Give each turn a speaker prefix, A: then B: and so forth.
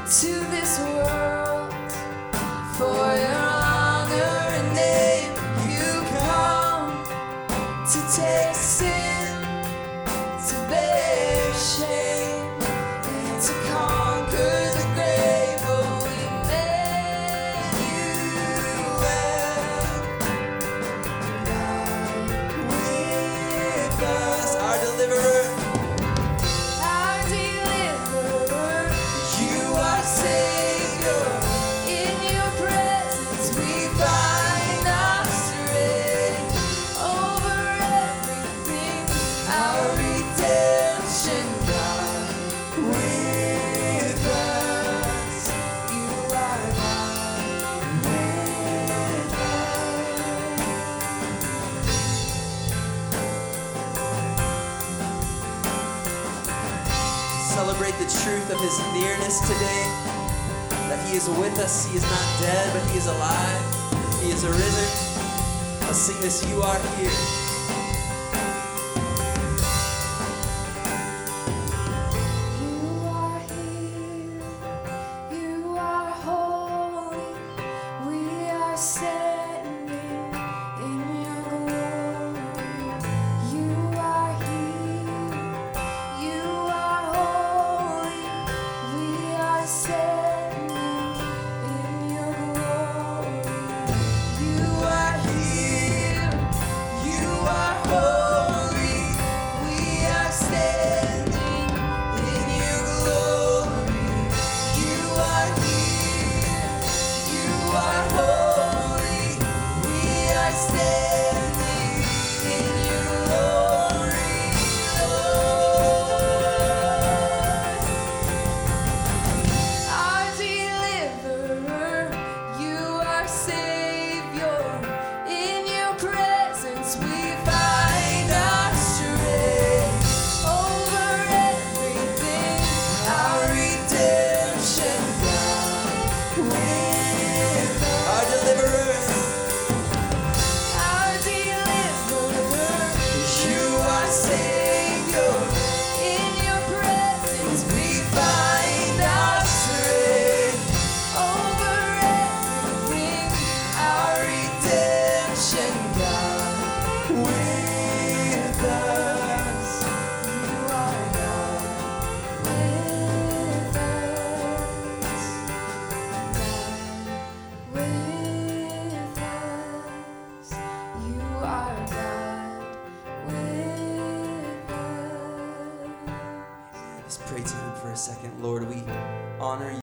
A: to this world for your honor and name. You come to take sin, to bear shame, and to conquer the grave. Oh, Emmanuel, God with us, our deliverer. Savior, in your presence we find our strength over everything, our redemption, God with us. You are God with us. Celebrate the truth of his nearness today. That he is with us, he is not dead, but he is alive, he is arisen. Let's sing this, you are here. You are here, you are holy, we are standing in your glory. You are here, you are holy, we are standing. Pray to him for a second. Lord, we honor you.